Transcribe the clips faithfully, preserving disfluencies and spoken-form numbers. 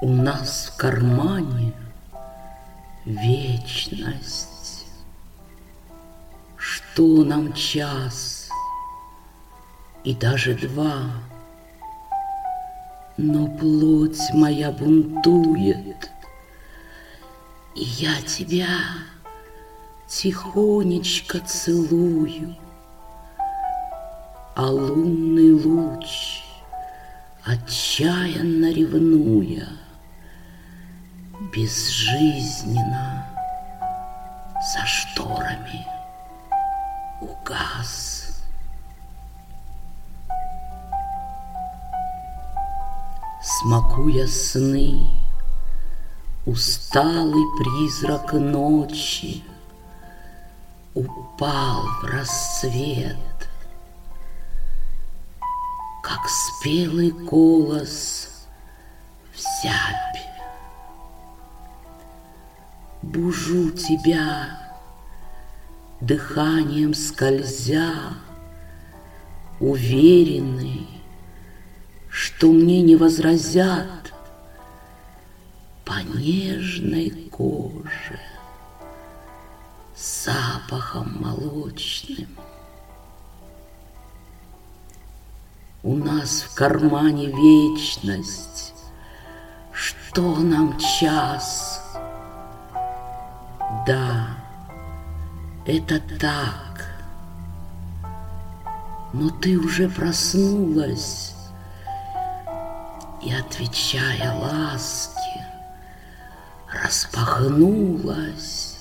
У нас в кармане вечность. Что нам час и даже два? Но плоть моя бунтует, и я тебя тихонечко целую, а лунный луч, отчаянно ревнуя, безжизненно за шторами угас. Смакуя сны, усталый призрак ночи упал в рассвет, как спелый колос в зябь. Бужу тебя, дыханием скользя, уверенный, что мне не возразят по нежной коже с запахом молочным. У нас в кармане вечность, что нам час? Да, это так, но ты уже проснулась и, отвечая ласке, распахнулась.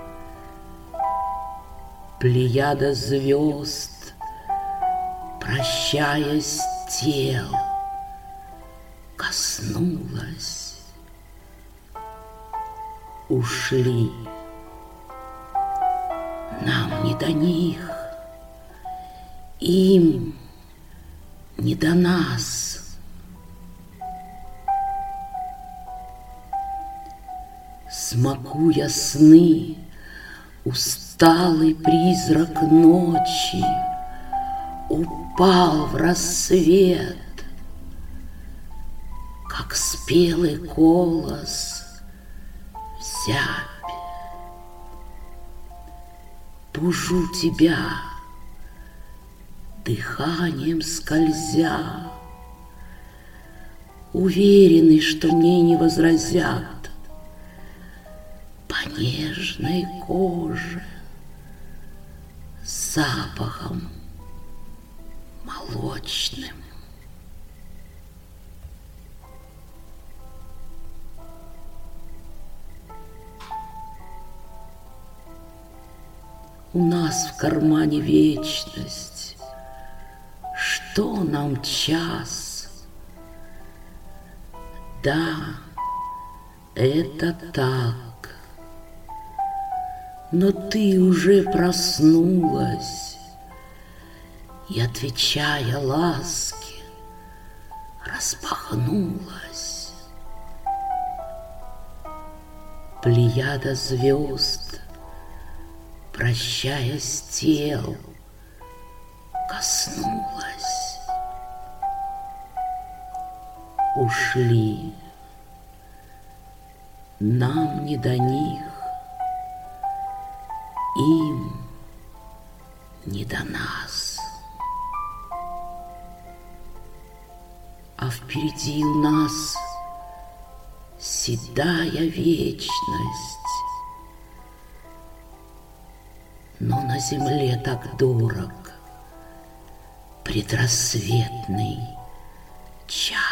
Плеяда звезд, прощаясь тел, коснулась. Ушли. Нам не до них, им не до нас. Смакуя сны, усталый призрак ночи упал в рассвет, как спелый колос в зябь. Бужу тебя, дыханием скользя, уверенный, что мне не возразят по нежной коже с запахом молочным. У нас в кармане вечность, что нам час? Да, это так, но ты уже проснулась и, отвечая ласке, распахнулась. Плеяда звезд, прощаясь тел, коснулась. Ушли. Нам не до них, им не до нас. А впереди у нас седая вечность, но на земле так дорог предрассветный час.